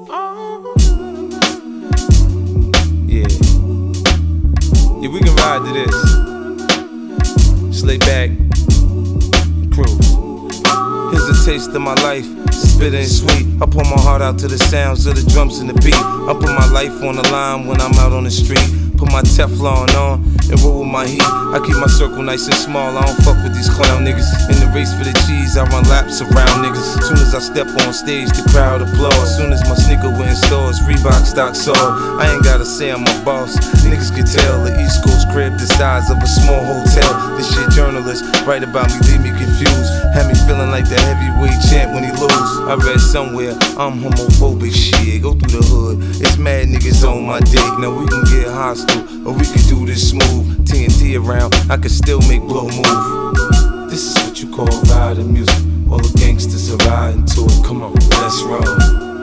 Yeah. Yeah, we can ride to this. Just lay back and cruise. Here's a taste of my life, bitter and sweet. I pour my heart out to the sounds of the drums and the beat. I put my life on the line when I'm out on the street. Put my Teflon on and roll with my heat. I keep my circle nice and small, I don't fuck with these clown niggas. In the race for the cheese, I run laps around niggas. As soon as I step on stage, the crowd applause. As soon as my sneaker went in stores, Reebok stock sold. I ain't gotta say I'm a boss, niggas can tell. The East Coast crib the size of a small hotel. This shit journalists write about me, leave me confused. Had me feeling like the heavyweight champ when he lose. I read somewhere, I'm homophobic, shit. Go through the hood, it's mad niggas on my dick. Now we can get hostile, or we can do this smooth. TNT around, I can still make blow move. This is what you call riding music. All the gangsters are riding to it, come on, let's roll.